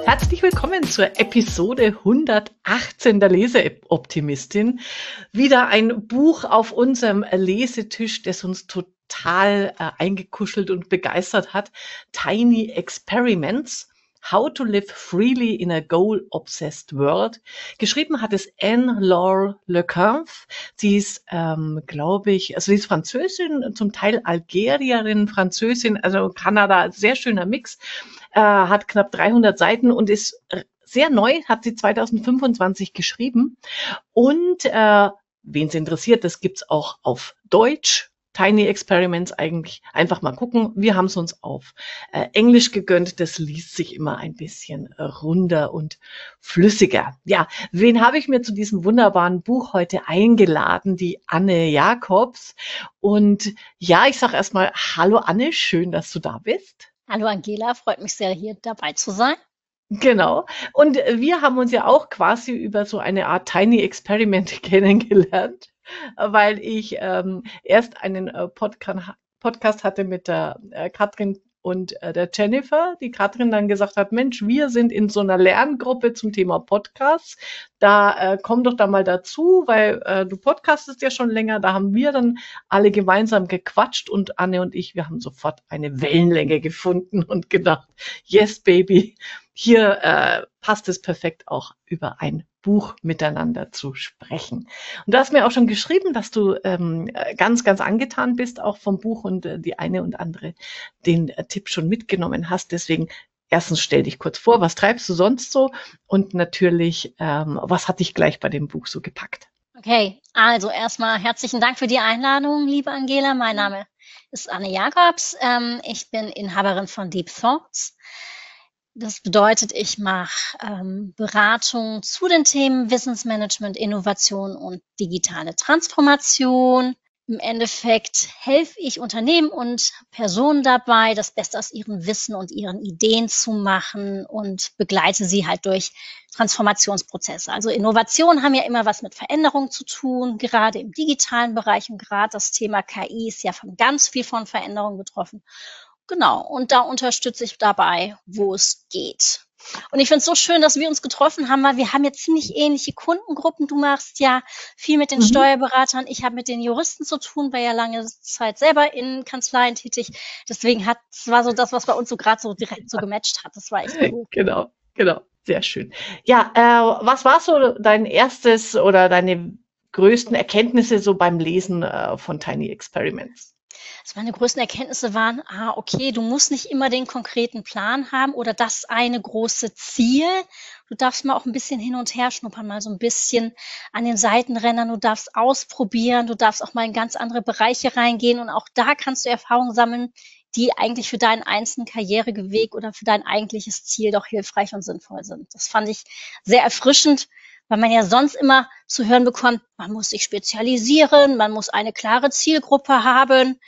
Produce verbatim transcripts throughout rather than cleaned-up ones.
Herzlich willkommen zur Episode hundertachtzehn der Leseoptimistin. Wieder ein Buch auf unserem Lesetisch, das uns total äh, eingekuschelt und begeistert hat. Tiny Experiments. How to Live Freely in a Goal-Obsessed World. Geschrieben hat es Anne-Laure Le Cunff. Sie ist, ähm, glaube ich, also sie ist Französin, zum Teil Algerierin, Französin, also Kanada, sehr schöner Mix. Äh, hat knapp dreihundert Seiten und ist sehr neu, hat sie zwanzig fünfundzwanzig geschrieben. Und äh, wen es interessiert, das gibt's auch auf Deutsch. Tiny Experiments eigentlich einfach mal gucken. Wir haben es uns auf äh, Englisch gegönnt. Das liest sich immer ein bisschen äh, runder und flüssiger. Ja, wen habe ich mir zu diesem wunderbaren Buch heute eingeladen? Die Anne Jacobs. Und ja, ich sage erstmal Hallo Anne, schön, dass du da bist. Hallo Angela, freut mich sehr, hier dabei zu sein. Genau. Und wir haben uns ja auch quasi über so eine Art Tiny Experiment kennengelernt, weil ich ähm, erst einen äh, Podca- Podcast hatte mit der äh, Katrin und äh, der Jennifer. Die Katrin dann gesagt hat, Mensch, wir sind in so einer Lerngruppe zum Thema Podcasts. Da äh, komm doch da mal dazu, weil äh, du podcastest ja schon länger. Da haben wir dann alle gemeinsam gequatscht und Anne und ich, wir haben sofort eine Wellenlänge gefunden und gedacht, yes, baby, hier äh, passt es perfekt auch über ein Buch miteinander zu sprechen. Und du hast mir auch schon geschrieben, dass du ähm, ganz, ganz angetan bist auch vom Buch und äh, die eine und andere den äh, Tipp schon mitgenommen hast. Deswegen erstens stell dich kurz vor, was treibst du sonst so? Und natürlich, ähm, was hat dich gleich bei dem Buch so gepackt? Okay, also erstmal herzlichen Dank für die Einladung, liebe Angela. Mein Name ist Anne Jacobs. Ähm, ich bin Inhaberin von Deep Thoughts. Das bedeutet, ich mache ähm, Beratung zu den Themen Wissensmanagement, Innovation und digitale Transformation. Im Endeffekt helfe ich Unternehmen und Personen dabei, das Beste aus ihrem Wissen und ihren Ideen zu machen und begleite sie halt durch Transformationsprozesse. Also Innovationen haben ja immer was mit Veränderung zu tun, gerade im digitalen Bereich, und gerade das Thema K I ist ja von ganz viel von Veränderung betroffen. Genau, und da unterstütze ich dabei, wo es geht. Und ich finde es so schön, dass wir uns getroffen haben, weil wir haben ja ziemlich ähnliche Kundengruppen. Du machst ja viel mit den Mhm. Steuerberatern, ich habe mit den Juristen zu tun, war ja lange Zeit selber in Kanzleien tätig. Deswegen hat es war so das, was bei uns so gerade so direkt so gematcht hat. Das war echt cool. Genau, genau, sehr schön. Ja, äh, was war so dein erstes oder deine größten Erkenntnisse so beim Lesen äh, von Tiny Experiments? Also meine größten Erkenntnisse waren, ah, okay, du musst nicht immer den konkreten Plan haben oder das eine große Ziel. Du darfst mal auch ein bisschen hin und her schnuppern, mal so ein bisschen an den Seitenrändern. Du darfst ausprobieren, du darfst auch mal in ganz andere Bereiche reingehen und auch da kannst du Erfahrungen sammeln, die eigentlich für deinen einzelnen Karriereweg oder für dein eigentliches Ziel doch hilfreich und sinnvoll sind. Das fand ich sehr erfrischend, weil man ja sonst immer zu hören bekommt, man muss sich spezialisieren, man muss eine klare Zielgruppe haben,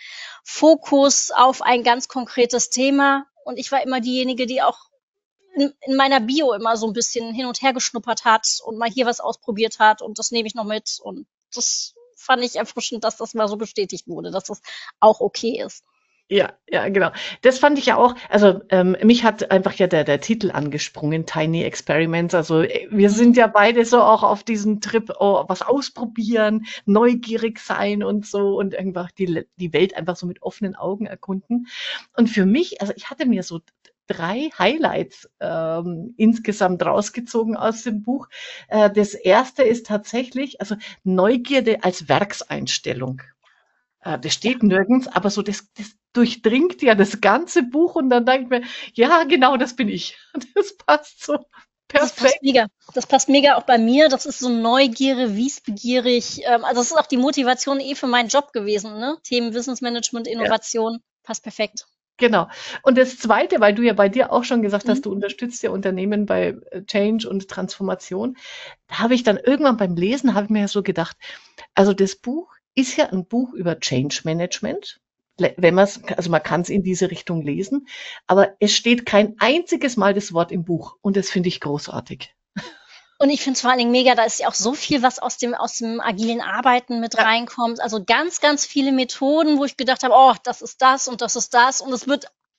Fokus auf ein ganz konkretes Thema. Und ich war immer diejenige, die auch in, in meiner Bio immer so ein bisschen hin und her geschnuppert hat und mal hier was ausprobiert hat und das nehme ich noch mit. Und das fand ich erfrischend, dass das mal so bestätigt wurde, dass das auch okay ist. Ja, ja, genau. Das fand ich ja auch, also ähm, mich hat einfach ja der, der Titel angesprungen, Tiny Experiments. Also äh, wir sind ja beide so auch auf diesem Trip, oh, was ausprobieren, neugierig sein und so und einfach die, die Welt einfach so mit offenen Augen erkunden. Und für mich, also ich hatte mir so drei Highlights ähm, insgesamt rausgezogen aus dem Buch. Äh, das erste ist tatsächlich, also Neugierde als Werkseinstellung. Äh, das Ja. steht nirgends, aber so das, das durchdringt ja das ganze Buch und dann denke ich mir, ja, genau, das bin ich. Das passt so Das passt perfekt. mega. Das passt mega auch bei mir. Das ist so Neugierde, wissbegierig. Ähm, also das ist auch die Motivation eh für meinen Job gewesen, ne? Themen Wissensmanagement, Ja, Innovation. Passt perfekt. genau. Und das Zweite, weil du ja bei dir auch schon gesagt Mhm. hast, du unterstützt ja Unternehmen bei äh, Change und Transformation, da habe ich dann irgendwann beim Lesen, habe ich mir so gedacht, also das Buch ist ja ein Buch über Change Management. Le- Wenn man es, also man kann es in diese Richtung lesen, aber es steht kein einziges Mal das Wort im Buch und das finde ich großartig. Und ich finde es vor allen Dingen mega, da ist ja auch so viel, was aus dem, aus dem agilen Arbeiten mit Ja, reinkommt. Also ganz, ganz viele Methoden, wo ich gedacht habe, oh, das ist das und das ist das. Und es wird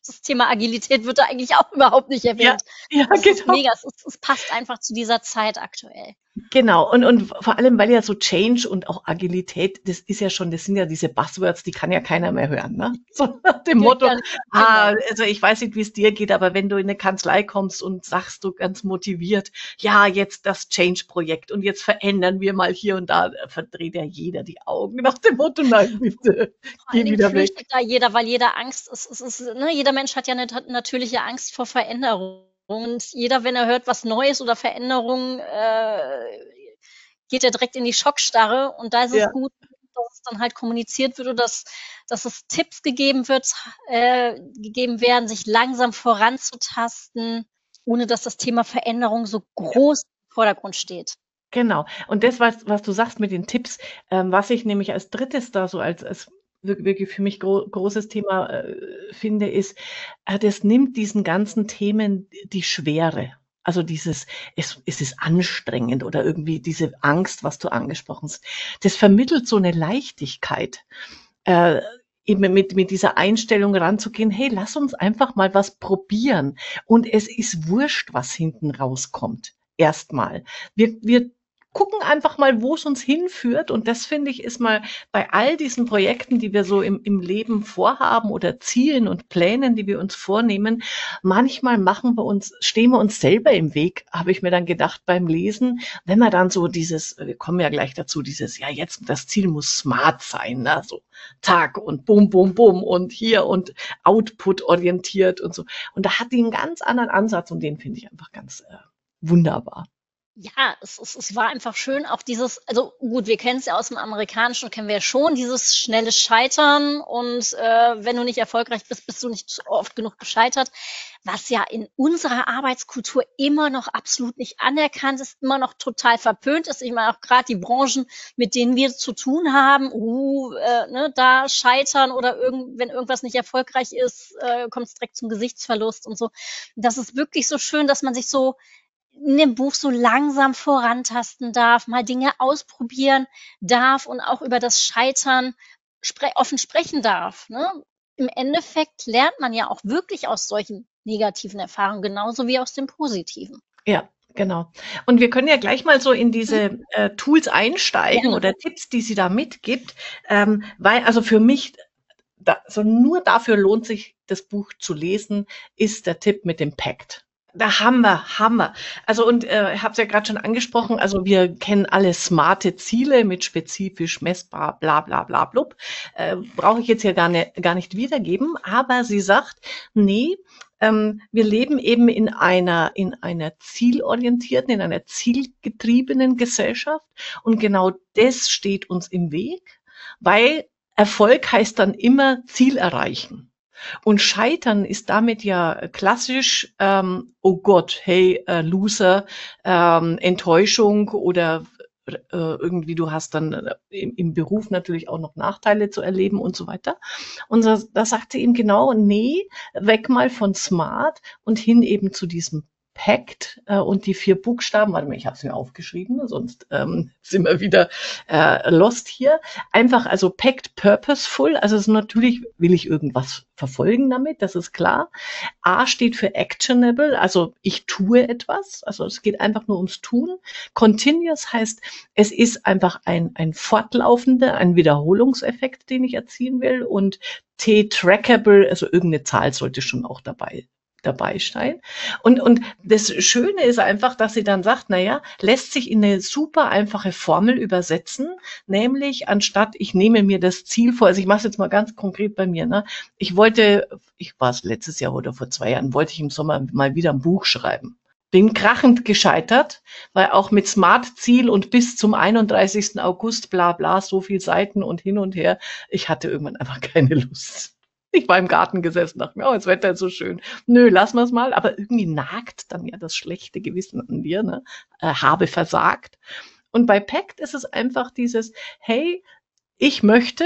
Das Thema Agilität wird da eigentlich auch überhaupt nicht Ja, erwähnt. ja, Das ist genau. mega. Es, ist, es passt einfach zu dieser Zeit aktuell. Genau, und, und vor allem, weil ja so Change und auch Agilität, das ist ja schon, das sind ja diese Buzzwords, die kann ja keiner mehr hören, ne? So nach dem Ja, Motto, ja, ah, genau. also ich weiß nicht, wie es dir geht, aber wenn du in eine Kanzlei kommst und sagst du ganz motiviert, ja, jetzt das Change-Projekt und jetzt verändern wir mal hier und da, äh, verdreht ja jeder die Augen nach dem Motto, nein, bitte, Vor allen geh Dingen wieder weg. flüchtet da jeder, weil jeder Angst ist. Es ist ne, jeder Mensch hat ja eine ta- natürliche Angst vor Veränderung. Und jeder, wenn er hört, was Neues oder Veränderung, äh, geht er direkt in die Schockstarre. Und da ist es Ja. gut, dass es dann halt kommuniziert wird oder dass, dass es Tipps gegeben wird, äh, gegeben werden, sich langsam voranzutasten, ohne dass das Thema Veränderung so groß im Vordergrund steht. Genau. Und das, was, was du sagst mit den Tipps, ähm, was ich nämlich als drittes da so als, als wir- wirklich für mich gro großes Thema äh, finde, ist, äh, das nimmt diesen ganzen Themen die Schwere. Also dieses, es, es ist anstrengend oder irgendwie diese Angst, was du angesprochen hast. Das vermittelt so eine Leichtigkeit. Äh, eben mit, mit dieser Einstellung ranzugehen, hey, lass uns einfach mal was probieren. Und es ist wurscht, was hinten rauskommt. Erstmal. Wir, wir gucken einfach mal, wo es uns hinführt. Und das finde ich ist mal bei all diesen Projekten, die wir so im, im Leben vorhaben oder Zielen und Plänen, die wir uns vornehmen, manchmal machen wir uns, stehen wir uns selber im Weg, habe ich mir dann gedacht beim Lesen, wenn wir dann so dieses, wir kommen ja gleich dazu, dieses, ja, jetzt das Ziel muss smart sein, ne? So Tag und bum, bum, bum und hier und Output orientiert und so. Und da hat die einen ganz anderen Ansatz und den finde ich einfach ganz äh, wunderbar. Ja, es, es, es war einfach schön, auch dieses, also gut, wir kennen es ja aus dem Amerikanischen, kennen wir ja schon, dieses schnelle Scheitern und äh, wenn du nicht erfolgreich bist, bist du nicht oft genug gescheitert, was ja in unserer Arbeitskultur immer noch absolut nicht anerkannt ist, immer noch total verpönt ist. Ich meine auch gerade die Branchen, mit denen wir zu tun haben, uh, äh, ne, da scheitern oder irgend, wenn irgendwas nicht erfolgreich ist, äh, kommt es direkt zum Gesichtsverlust und so. Das ist wirklich so schön, dass man sich so in dem Buch so langsam vorantasten darf, mal Dinge ausprobieren darf und auch über das Scheitern spre offen sprechen darf. Ne? Im Endeffekt lernt man ja auch wirklich aus solchen negativen Erfahrungen, genauso wie aus dem Positiven. Ja, genau. Und wir können ja gleich mal so in Mhm. diese äh, Tools einsteigen Gerne. oder Tipps, die sie da mitgibt, ähm, weil also für mich, da, so nur dafür lohnt sich das Buch zu lesen, ist der Tipp mit dem Pact. Da haben wir, haben wir. Also und äh, ich habe es ja gerade schon angesprochen, also wir kennen alle smarte Ziele mit spezifisch messbar, bla bla bla blub. Äh, brauche ich jetzt hier gar, ne, gar nicht wiedergeben, aber sie sagt, nee, ähm, wir leben eben in einer, in einer zielorientierten, in einer zielgetriebenen Gesellschaft und genau das steht uns im Weg, weil Erfolg heißt dann immer Ziel erreichen. Und Scheitern ist damit ja klassisch, ähm, oh Gott, hey, äh, Loser, ähm, Enttäuschung oder äh, irgendwie du hast dann äh, im, im Beruf natürlich auch noch Nachteile zu erleben und so weiter. Und da, da sagt sie ihm genau, nee, weg mal von smart und hin eben zu diesem Pact äh, und die vier Buchstaben, warte mal, ich habe es mir aufgeschrieben, sonst ähm, sind wir wieder äh, lost hier. Einfach, also Pact purposeful, also es ist natürlich will ich irgendwas verfolgen damit, das ist klar. A steht für actionable, also ich tue etwas, also es geht einfach nur ums Tun. Continuous heißt, es ist einfach ein, ein fortlaufender, ein Wiederholungseffekt, den ich erzielen will und T trackable, also irgendeine Zahl sollte schon auch dabei dabei sein. Und, und das Schöne ist einfach, dass sie dann sagt, naja, lässt sich in eine super einfache Formel übersetzen, nämlich anstatt ich nehme mir das Ziel vor, also ich mache es jetzt mal ganz konkret bei mir, ne? Ich wollte, ich war es letztes Jahr oder vor zwei Jahren, wollte ich im Sommer mal wieder ein Buch schreiben. Bin krachend gescheitert, weil auch mit Smart-Ziel und bis zum einunddreißigsten August bla bla, so viel Seiten und hin und her, ich hatte irgendwann einfach keine Lust. Ich war im Garten gesessen, dachte mir, oh, das Wetter ist so schön. Nö, lassen wir es mal. Aber irgendwie nagt dann ja das schlechte Gewissen an dir, ne? Äh, habe versagt. Und bei Pact ist es einfach dieses, hey, ich möchte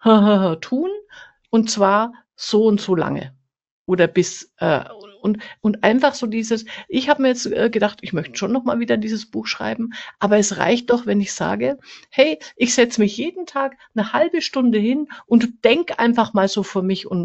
tun und zwar so und so lange oder bis äh, und und einfach so dieses, ich habe mir jetzt äh, gedacht, ich möchte schon noch mal wieder dieses Buch schreiben, aber es reicht doch, wenn ich sage, hey, ich setze mich jeden Tag eine halbe Stunde hin und denk einfach mal so für mich und und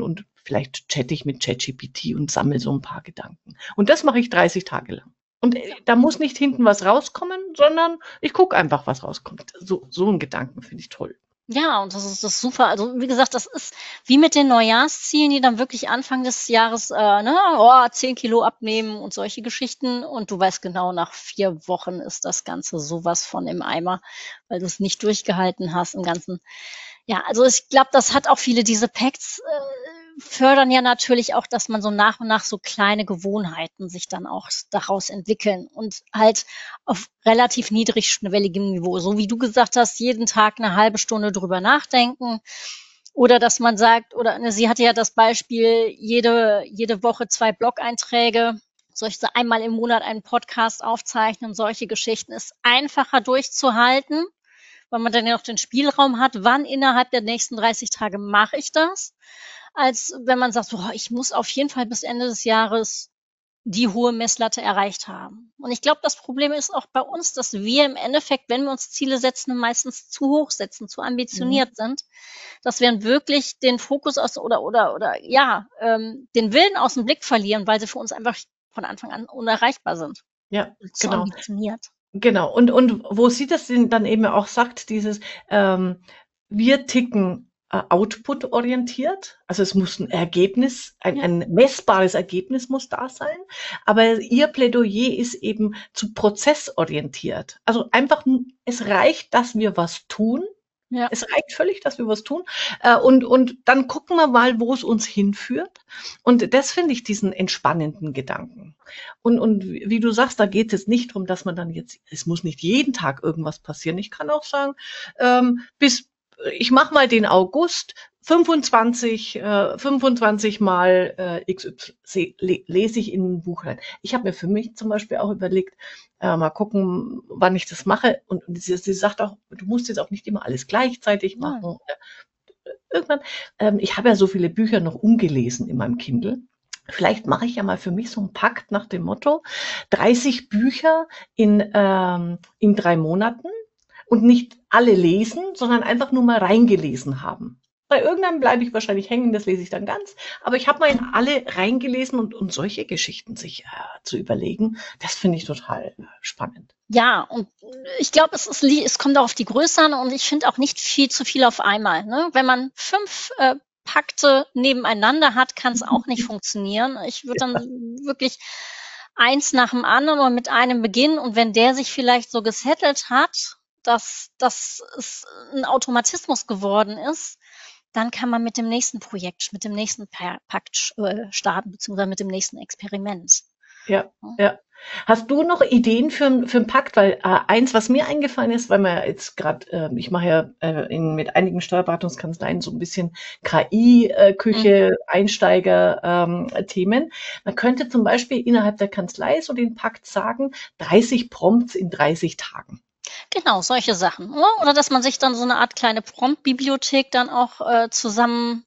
vielleicht chatte ich mit ChatGPT und sammle so ein paar Gedanken. Und das mache ich dreißig Tage lang. Und äh, da muss nicht hinten was rauskommen, sondern ich gucke einfach, was rauskommt. So, so einen Gedanken finde ich toll. Ja, und das ist das ist super. Also, wie gesagt, das ist wie mit den Neujahrszielen, die dann wirklich Anfang des Jahres, äh, ne, oh, zehn Kilo abnehmen und solche Geschichten. Und du weißt genau, nach vier Wochen ist das Ganze sowas von im Eimer, weil du es nicht durchgehalten hast im Ganzen. Ja, also ich glaube, das hat auch viele, diese Pacts äh, fördern ja natürlich auch, dass man so nach und nach so kleine Gewohnheiten sich dann auch daraus entwickeln und halt auf relativ niedrigschwelligem Niveau. So wie du gesagt hast, jeden Tag eine halbe Stunde drüber nachdenken. Oder dass man sagt, oder ne, sie hatte ja das Beispiel, jede, jede Woche zwei Blog-Einträge, solche einmal im Monat einen Podcast aufzeichnen, solche Geschichten ist einfacher durchzuhalten, weil man dann ja noch den Spielraum hat, wann innerhalb der nächsten dreißig Tage mache ich das, als wenn man sagt, boah, ich muss auf jeden Fall bis Ende des Jahres die hohe Messlatte erreicht haben. Und ich glaube, das Problem ist auch bei uns, dass wir im Endeffekt, wenn wir uns Ziele setzen, meistens zu hoch setzen, zu ambitioniert mhm. sind, dass wir dann wirklich den Fokus aus oder oder oder ja ähm, den Willen aus dem Blick verlieren, weil sie für uns einfach von Anfang an unerreichbar sind. Ja, zu genau. ambitioniert. Genau. Und, und wo sie das dann eben auch sagt, dieses, ähm, wir ticken äh, output-orientiert. Also es muss ein Ergebnis, ein, Ja. ein messbares Ergebnis muss da sein. Aber ihr Plädoyer ist eben zu prozessorientiert. Also einfach, es reicht, dass wir was tun. Ja. Es reicht völlig, dass wir was tun. Äh, und, und dann gucken wir mal, wo es uns hinführt. Und das finde ich diesen entspannenden Gedanken. Und, und wie du sagst, da geht es jetzt nicht darum, dass man dann jetzt, es muss nicht jeden Tag irgendwas passieren. Ich kann auch sagen, ähm, bis, ich mache mal den August, fünfundzwanzig, äh, fünfundzwanzig mal äh, X Y lese ich in ein Buch rein. Ich habe mir für mich zum Beispiel auch überlegt, äh, mal gucken, wann ich das mache. Und, und sie, sie sagt auch, du musst jetzt auch nicht immer alles gleichzeitig machen. Ja. Irgendwann, ähm, ich habe ja so viele Bücher noch ungelesen in meinem Kindle. Vielleicht mache ich ja mal für mich so einen Pakt nach dem Motto, dreißig Bücher in, ähm, in drei Monaten und nicht alle lesen, sondern einfach nur mal reingelesen haben. Bei irgendeinem bleibe ich wahrscheinlich hängen, das lese ich dann ganz. Aber ich habe mal in alle reingelesen und, und solche Geschichten sich äh, zu überlegen, das finde ich total äh, spannend. Ja, und ich glaube, es, ist, es kommt auch auf die Größe an und ich finde auch nicht viel zu viel auf einmal. Ne? Wenn man fünf äh, Pakte nebeneinander hat, kann es auch nicht funktionieren. Ich würde dann ja. wirklich eins nach dem anderen und mit einem beginnen. Und wenn der sich vielleicht so gesettelt hat, dass, dass es ein Automatismus geworden ist, dann kann man mit dem nächsten Projekt, mit dem nächsten Pakt äh, starten, beziehungsweise mit dem nächsten Experiment. Ja, ja. Hast du noch Ideen für, für einen Pakt? Weil äh, eins, was mir eingefallen ist, weil man jetzt gerade, äh, ich mache ja äh, in, mit einigen Steuerberatungskanzleien so ein bisschen K I-Küche, mhm. Einsteiger-Themen. Ähm, man könnte zum Beispiel innerhalb der Kanzlei so den Pakt sagen, dreißig Prompts in dreißig Tagen. Genau, solche Sachen. Oder, oder dass man sich dann so eine Art kleine Prompt-Bibliothek dann auch äh, zusammenstellt.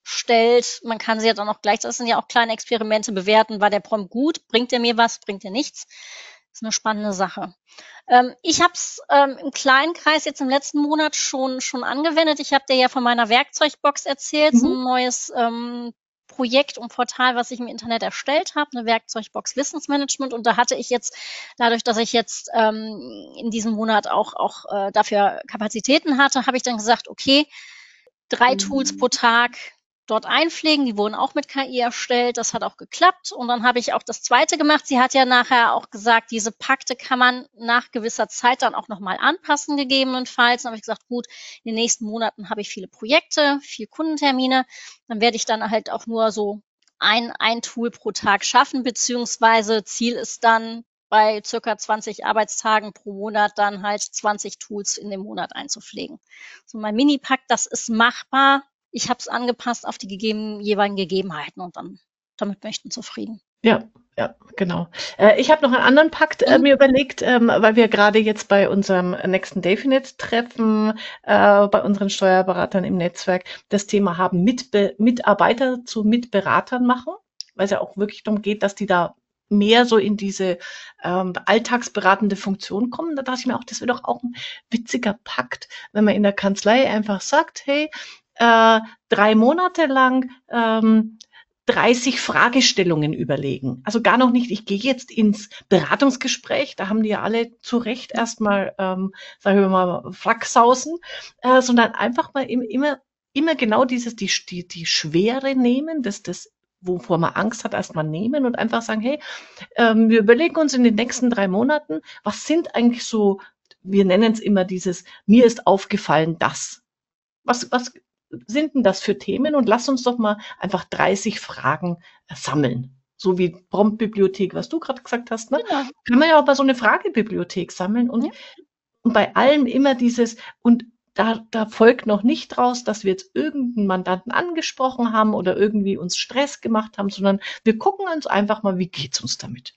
Man kann sie ja dann auch gleich, das sind ja auch kleine Experimente, bewerten, war der Prompt gut, bringt er mir was, bringt er nichts. Das ist eine spannende Sache. Ähm, ich habe es ähm, im kleinen Kreis jetzt im letzten Monat schon schon angewendet. Ich habe dir ja von meiner Werkzeugbox erzählt, mhm. so ein neues ähm, Projekt und Portal, was ich im Internet erstellt habe, eine Werkzeugbox Wissensmanagement. Und da hatte ich jetzt, dadurch, dass ich jetzt ähm, in diesem Monat auch, auch äh, dafür Kapazitäten hatte, habe ich dann gesagt, okay, drei mhm. Tools pro Tag dort einpflegen. Die wurden auch mit K I erstellt. Das hat auch geklappt. Und dann habe ich auch das Zweite gemacht. Sie hat ja nachher auch gesagt, diese Pakte kann man nach gewisser Zeit dann auch nochmal anpassen, gegebenenfalls. Dann habe ich gesagt, gut, in den nächsten Monaten habe ich viele Projekte, viel Kundentermine. Dann werde ich dann halt auch nur so ein, ein Tool pro Tag schaffen, beziehungsweise Ziel ist dann, bei circa zwanzig Arbeitstagen pro Monat dann halt zwanzig Tools in den Monat einzupflegen. So mein Mini-Pakt, das ist machbar. Ich habe es angepasst auf die gegeben, jeweiligen Gegebenheiten und dann damit bin ich dann zufrieden. Ja, ja, genau. Äh, ich habe noch einen anderen Pakt äh, mir überlegt, ähm, weil wir gerade jetzt bei unserem nächsten Dafinet-Treffen äh, bei unseren Steuerberatern im Netzwerk das Thema haben, Mitbe- Mitarbeiter zu Mitberatern machen, weil es ja auch wirklich darum geht, dass die da mehr so in diese ähm, alltagsberatende Funktion kommen. Da dachte ich mir auch, das wäre doch auch ein witziger Pakt, wenn man in der Kanzlei einfach sagt, hey, äh, drei Monate lang ähm, dreißig Fragestellungen überlegen. Also gar noch nicht, ich gehe jetzt ins Beratungsgespräch, da haben die ja alle zu Recht erstmal, ähm, sagen wir mal, Flachsausen, äh, sondern einfach mal im, immer, immer genau dieses, die, die, die Schwere nehmen, das, das, wovor man Angst hat, erstmal nehmen und einfach sagen, hey, ähm, wir überlegen uns in den nächsten drei Monaten, was sind eigentlich so, wir nennen es immer dieses, mir ist aufgefallen, das. Was, was sind denn das für Themen? Und lass uns doch mal einfach dreißig Fragen äh, sammeln. So wie Promptbibliothek, was du gerade gesagt hast, ne? Genau. Kann man ja auch bei so eine Fragebibliothek sammeln und, Ja. und bei allem immer dieses, und da, da folgt noch nicht raus, dass wir jetzt irgendeinen Mandanten angesprochen haben oder irgendwie uns Stress gemacht haben, sondern wir gucken uns einfach mal, wie geht's uns damit?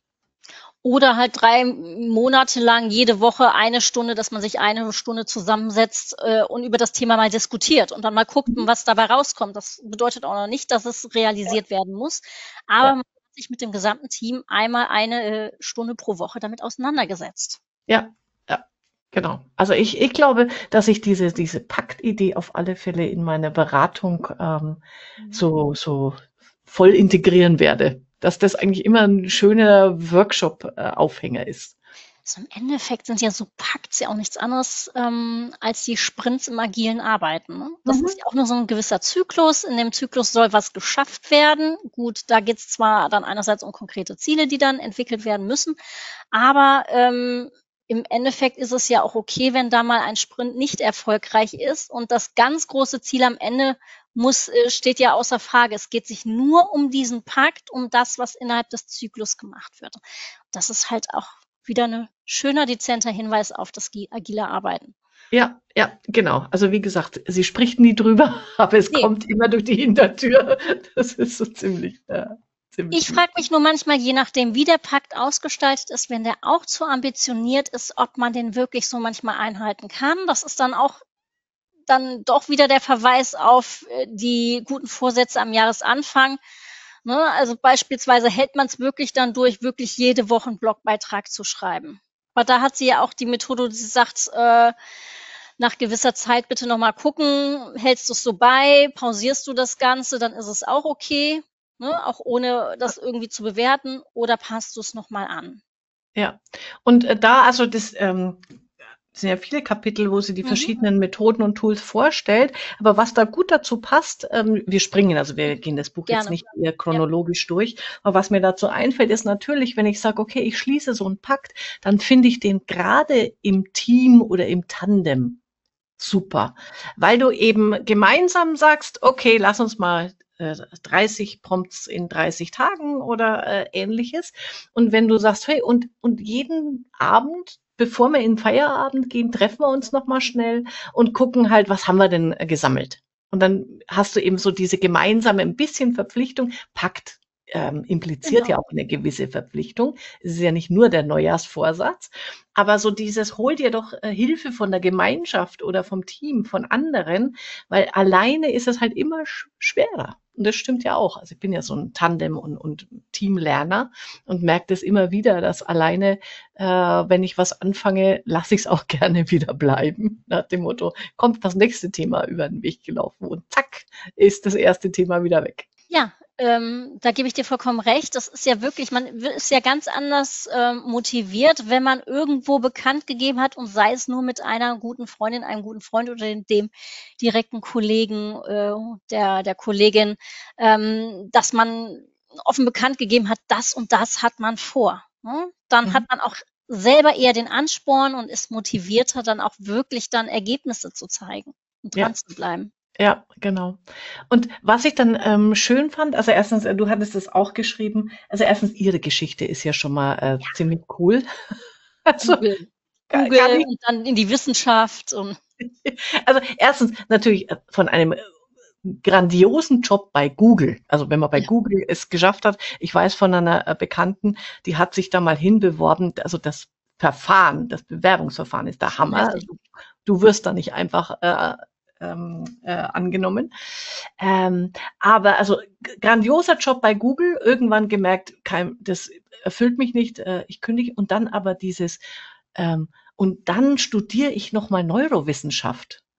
Oder halt drei Monate lang jede Woche eine Stunde, dass man sich eine Stunde zusammensetzt äh, und über das Thema mal diskutiert und dann mal guckt, was dabei rauskommt. Das bedeutet auch noch nicht, dass es realisiert werden muss, aber Ja. man hat sich mit dem gesamten Team einmal eine äh, Stunde pro Woche damit auseinandergesetzt. Ja, ja, genau. Also ich, ich glaube, dass ich diese, diese Paktidee auf alle Fälle in meine Beratung ähm, so, so voll integrieren werde. Dass das eigentlich immer ein schöner Workshop-Aufhänger ist. Also im Endeffekt sind ja so Pakts ja auch nichts anderes ähm, als die Sprints im agilen Arbeiten. Ne? Das Mhm. ist ja auch nur so ein gewisser Zyklus. In dem Zyklus soll was geschafft werden. Gut, da geht es zwar dann einerseits um konkrete Ziele, die dann entwickelt werden müssen, aber ähm, im Endeffekt ist es ja auch okay, wenn da mal ein Sprint nicht erfolgreich ist und das ganz große Ziel am Ende muss, äh, steht ja außer Frage. Es geht sich nur um diesen Pakt, um das, was innerhalb des Zyklus gemacht wird. Das ist halt auch wieder ein schöner, dezenter Hinweis auf das agile Arbeiten. Ja, ja, genau. Also wie gesagt, sie spricht nie drüber, aber es Nee. kommt immer durch die Hintertür. Das ist so ziemlich, ja, ziemlich. Ich frage mich nur manchmal, je nachdem, wie der Pakt ausgestaltet ist, wenn der auch zu ambitioniert ist, ob man den wirklich so manchmal einhalten kann. Das ist dann auch dann doch wieder der Verweis auf die guten Vorsätze am Jahresanfang. Ne? Also beispielsweise hält man es wirklich dann durch, wirklich jede Woche einen Blogbeitrag zu schreiben. Aber da hat sie ja auch die Methode, die sagt, äh, nach gewisser Zeit bitte nochmal gucken, hältst du es so bei, pausierst du das Ganze, dann ist es auch okay, ne? Auch ohne das irgendwie zu bewerten, oder passt du es nochmal an. Ja, und äh, da, also das ähm, sind ja viele Kapitel, wo sie die Mhm. verschiedenen Methoden und Tools vorstellt. Aber was da gut dazu passt, ähm, wir springen, also wir gehen das Buch jetzt Gerne. nicht eher chronologisch durch, aber was mir dazu einfällt, ist natürlich, wenn ich sage, okay, ich schließe so einen Pakt, dann finde ich den gerade im Team oder im Tandem super, weil du eben gemeinsam sagst, okay, lass uns mal äh, dreißig Prompts in dreißig Tagen oder äh, ähnliches. Und wenn du sagst, hey, und, und jeden Abend, bevor wir in den Feierabend gehen, treffen wir uns nochmal schnell und gucken halt, was haben wir denn äh, gesammelt. Und dann hast du eben so diese gemeinsame, ein bisschen Verpflichtung, Pakt ähm, impliziert Genau. ja auch eine gewisse Verpflichtung. Es ist ja nicht nur der Neujahrsvorsatz, aber so dieses, hol dir doch äh, Hilfe von der Gemeinschaft oder vom Team, von anderen, weil alleine ist es halt immer sch schwerer. Und das stimmt ja auch. Also ich bin ja so ein Tandem- und, und Teamlerner und merke das immer wieder, dass alleine, äh, wenn ich was anfange, lasse ich es auch gerne wieder bleiben. Nach dem Motto, kommt das nächste Thema über den Weg gelaufen und zack, ist das erste Thema wieder weg. Ja, ähm, da gebe ich dir vollkommen recht. Das ist ja wirklich, man ist ja ganz anders ähm, motiviert, wenn man irgendwo bekannt gegeben hat und sei es nur mit einer guten Freundin, einem guten Freund oder dem, dem direkten Kollegen, äh, der, der Kollegin, ähm, dass man offen bekannt gegeben hat, das und das hat man vor. Ne? Dann Mhm. hat man auch selber eher den Ansporn und ist motivierter, dann auch wirklich dann Ergebnisse zu zeigen und dran Ja. zu bleiben. Ja, genau. Und was ich dann ähm, schön fand, also erstens, äh, du hattest es auch geschrieben, also erstens, ihre Geschichte ist ja schon mal äh, ziemlich cool. Also Google. gar, gar Google nicht. und dann in die Wissenschaft und Also erstens natürlich äh, von einem äh, grandiosen Job bei Google. Also wenn man bei ja, Google es geschafft hat, ich weiß von einer äh, Bekannten, die hat sich da mal hinbeworben, also das Verfahren, das Bewerbungsverfahren ist der Hammer. richtig. Du, du wirst da nicht einfach äh, ähm, äh, angenommen. Ähm, aber also g- grandioser Job bei Google, irgendwann gemerkt, kein, das erfüllt mich nicht, äh, ich kündige und dann aber dieses ähm, und dann studiere ich nochmal Neurowissenschaft.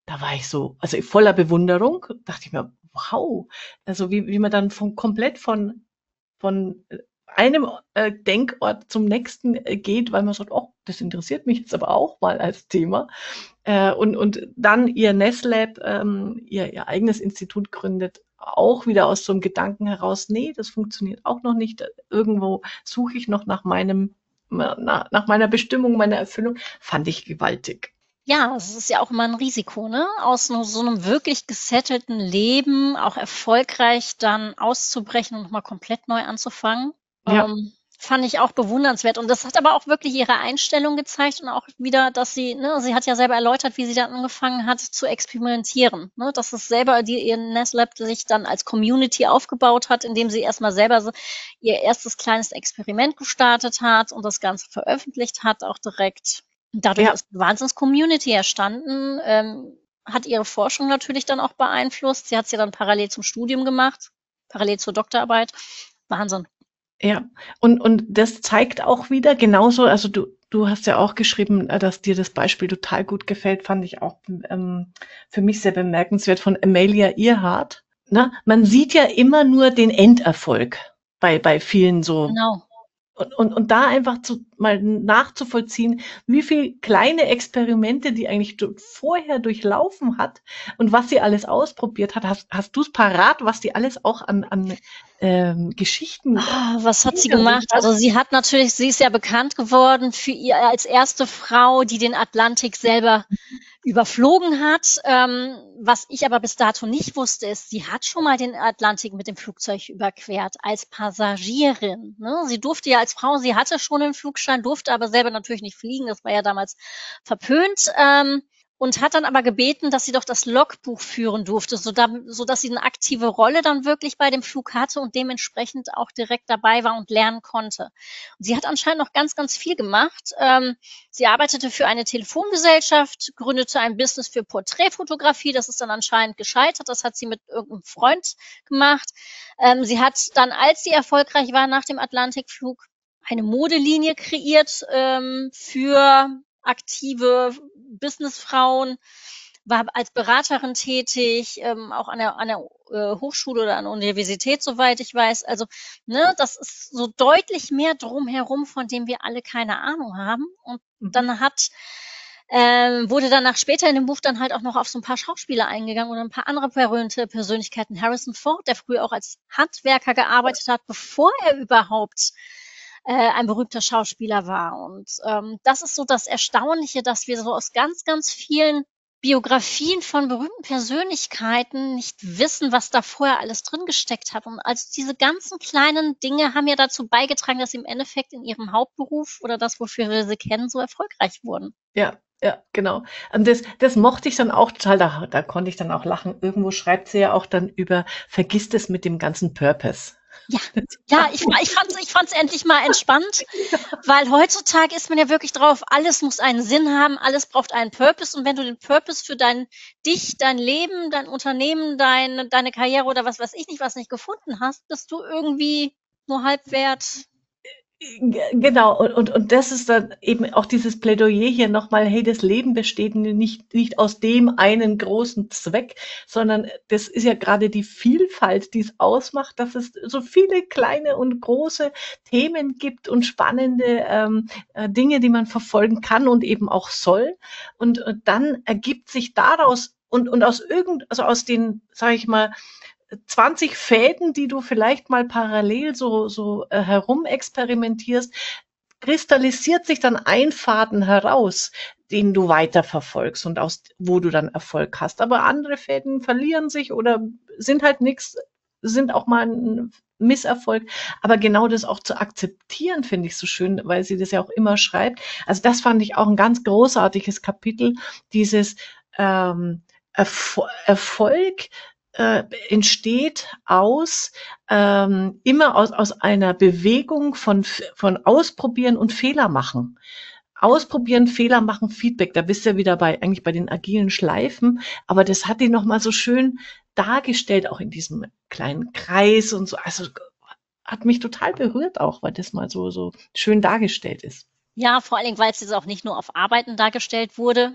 da war ich so, also voller Bewunderung, dachte ich mir, wow, also wie, wie man dann von komplett von, von äh, einem äh, Denkort zum nächsten äh, geht, weil man sagt, oh, das interessiert mich jetzt aber auch mal als Thema. Äh, und, und dann ihr NestLab, ähm, ihr, ihr eigenes Institut gründet, auch wieder aus so einem Gedanken heraus, nee, das funktioniert auch noch nicht. Irgendwo suche ich noch nach meinem, nach, nach meiner Bestimmung, meiner Erfüllung. Fand ich gewaltig. Ja, es ist ja auch immer ein Risiko, ne? Aus so so 'nem wirklich gesettelten Leben auch erfolgreich dann auszubrechen und noch mal komplett neu anzufangen, Ja, ähm, fand ich auch bewundernswert. Und das hat aber auch wirklich ihre Einstellung gezeigt und auch wieder, dass sie ne, sie hat ja selber erläutert, wie sie dann angefangen hat zu experimentieren, ne? Dass es selber die ihr NestLab sich dann als Community aufgebaut hat, indem sie erst mal selber so ihr erstes kleines Experiment gestartet hat und das Ganze veröffentlicht hat auch direkt. Dadurch ja, ist 'ne Wahnsinns-Community entstanden, ähm, hat ihre Forschung natürlich dann auch beeinflusst. Sie hat's ja dann parallel zum Studium gemacht, parallel zur Doktorarbeit. Wahnsinn. ja. Und, und das zeigt auch wieder genauso, also du, du hast ja auch geschrieben, äh, dass dir das Beispiel total gut gefällt, fand ich auch ähm, für mich sehr bemerkenswert von Amelia Earhart. Na, man sieht ja immer nur den Enderfolg bei, bei vielen so. Genau. Und, und, und da einfach zu, mal nachzuvollziehen, wie viel kleine Experimente die eigentlich du- vorher durchlaufen hat und was sie alles ausprobiert hat. Hast, hast du es parat, was die alles auch an, an ähm, Geschichten äh, Ah, was hat sie hinter sich gemacht? hat? Also, sie hat natürlich sie ist ja bekannt geworden für ihr als erste Frau, die den Atlantik selber überflogen hat. Ähm, was ich aber bis dato nicht wusste, ist, sie hat schon mal den Atlantik mit dem Flugzeug überquert als Passagierin. Ne? Sie durfte ja als Frau, sie hatte schon einen Flugschein, durfte aber selber natürlich nicht fliegen. Das war ja damals verpönt. Ähm, und hat dann aber gebeten, dass sie doch das Logbuch führen durfte, so, da, so dass sie eine aktive Rolle dann wirklich bei dem Flug hatte und dementsprechend auch direkt dabei war und lernen konnte. Und sie hat anscheinend noch ganz, ganz viel gemacht. Ähm, Sie arbeitete für eine Telefongesellschaft, gründete ein Business für Porträtfotografie. Das ist dann anscheinend gescheitert. Das hat sie mit irgendeinem Freund gemacht. Ähm, sie hat dann, als sie erfolgreich war nach dem Atlantikflug, eine Modelinie kreiert ähm, für aktive Businessfrauen, war als Beraterin tätig, ähm, auch an der, an der äh, Hochschule oder an der Universität, soweit ich weiß. Also, ne, das ist so deutlich mehr drumherum, von dem wir alle keine Ahnung haben. Und Mhm. dann hat ähm, wurde danach später in dem Buch dann halt auch noch auf so ein paar Schauspieler eingegangen oder ein paar andere berühmte Persönlichkeiten. Harrison Ford, der früher auch als Handwerker gearbeitet hat, bevor er überhaupt äh, ein berühmter Schauspieler war. Und ähm, das ist so das Erstaunliche, dass wir so aus ganz, ganz vielen Biografien von berühmten Persönlichkeiten nicht wissen, was da vorher alles drin gesteckt hat. Und also diese ganzen kleinen Dinge haben ja dazu beigetragen, dass sie im Endeffekt in ihrem Hauptberuf oder das, wofür wir sie kennen, so erfolgreich wurden. Ja, ja, genau. Und das, das mochte ich dann auch total, da, da konnte ich dann auch lachen. Irgendwo schreibt sie ja auch dann über, vergisst es mit dem ganzen Purpose. Ja, ja, ich, ich fand's, ich fand's endlich mal entspannt, weil heutzutage ist man ja wirklich drauf, alles muss einen Sinn haben, alles braucht einen Purpose und wenn du den Purpose für dein, dich, dein Leben, dein Unternehmen, dein, deine Karriere oder was weiß ich nicht, was nicht gefunden hast, bist du irgendwie nur halb wert. G- Genau, und, und, und das ist dann eben auch dieses Plädoyer hier nochmal, hey, das Leben besteht nicht, nicht aus dem einen großen Zweck, sondern das ist ja gerade die Vielfalt, die es ausmacht, dass es so viele kleine und große Themen gibt und spannende ähm, äh, Dinge, die man verfolgen kann und eben auch soll. Und, und dann ergibt sich daraus und, und aus irgend, also aus den, sage ich mal, zwanzig Fäden, die du vielleicht mal parallel so, so äh, herumexperimentierst, kristallisiert sich dann ein Faden heraus, den du weiterverfolgst und aus wo du dann Erfolg hast. Aber andere Fäden verlieren sich oder sind halt nichts, sind auch mal ein Misserfolg. Aber genau das auch zu akzeptieren, finde ich so schön, weil sie das ja auch immer schreibt. Also das fand ich auch ein ganz großartiges Kapitel, dieses ähm, Erfol Erfolg äh, entsteht aus ähm, immer aus, aus einer Bewegung von, von Ausprobieren und Fehler machen. Ausprobieren, Fehler machen, Feedback. Da bist du ja wieder bei, eigentlich bei den agilen Schleifen. Aber das hat die nochmal so schön dargestellt, auch in diesem kleinen Kreis und so. Also hat mich total berührt auch, weil das mal so, so schön dargestellt ist. Ja, vor allen Dingen, weil es jetzt auch nicht nur auf Arbeiten dargestellt wurde.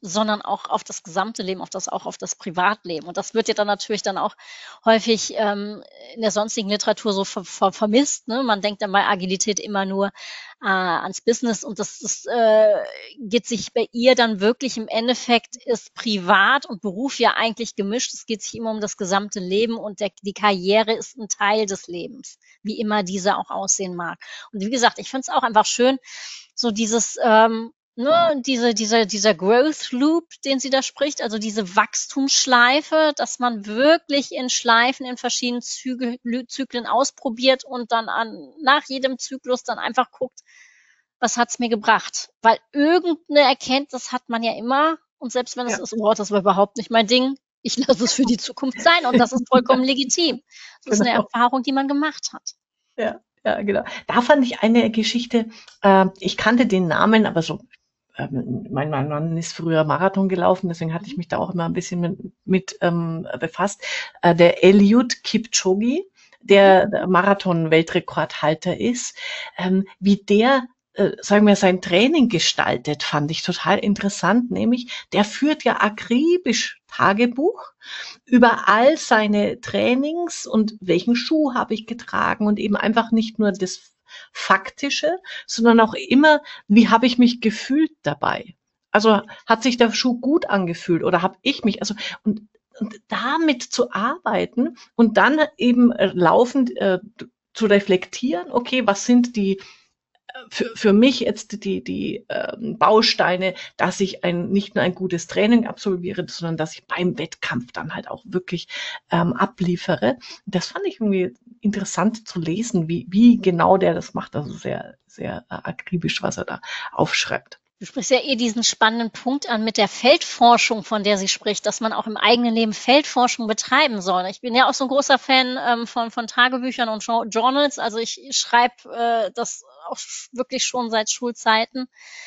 sondern auch auf das gesamte Leben, auf das auch auf das Privatleben. Und das wird ja dann natürlich dann auch häufig ähm, in der sonstigen Literatur so ver ver vermisst. Ne? Man denkt dann bei Agilität immer nur äh, ans Business und das, das äh, geht sich bei ihr dann wirklich im Endeffekt ist Privat und Beruf ja eigentlich gemischt. Es geht sich immer um das gesamte Leben und der, die Karriere ist ein Teil des Lebens, wie immer diese auch aussehen mag. Und wie gesagt, ich finde es auch einfach schön, so dieses ähm, Ne, diese, dieser, dieser Growth Loop, den sie da spricht, also diese Wachstumsschleife, dass man wirklich in Schleifen in verschiedenen Züge, Zyklen ausprobiert und dann an, nach jedem Zyklus dann einfach guckt, was hat's mir gebracht? Weil irgendeine Erkenntnis hat man ja immer und selbst wenn es Ja, ist, oh, das war überhaupt nicht mein Ding, ich lasse es für die Zukunft sein und das ist vollkommen legitim. Das ist eine genau. Erfahrung, die man gemacht hat. Ja, ja, genau. Da fand ich eine Geschichte, äh, ich kannte den Namen, aber so, ähm, mein, mein Mann ist früher Marathon gelaufen, deswegen hatte ich mich da auch immer ein bisschen mit, mit ähm, befasst. Äh, der Eliud Kipchoge, der, der Marathon-Weltrekordhalter ist, ähm, wie der äh, sagen wir, sein Training gestaltet, fand ich total interessant, nämlich der führt ja akribisch Tagebuch über all seine Trainings und welchen Schuh habe ich getragen und eben einfach nicht nur das Faktische, sondern auch immer, wie habe ich mich gefühlt dabei? Also hat sich der Schuh gut angefühlt oder habe ich mich, also und, und damit zu arbeiten und dann eben äh, laufend äh, zu reflektieren, okay, was sind die für, für mich jetzt die, die ähm, Bausteine, dass ich ein, nicht nur ein gutes Training absolviere, sondern dass ich beim Wettkampf dann halt auch wirklich ähm, abliefere. Das fand ich irgendwie interessant zu lesen, wie, wie genau der das macht. Also sehr, sehr äh, akribisch, was er da aufschreibt. Du sprichst ja eh diesen spannenden Punkt an mit der Feldforschung, von der sie spricht, dass man auch im eigenen Leben Feldforschung betreiben soll. Ich bin ja auch so ein großer Fan ähm, von, von Tagebüchern und Journals. Also ich schreibe äh, das auch wirklich schon seit Schulzeiten.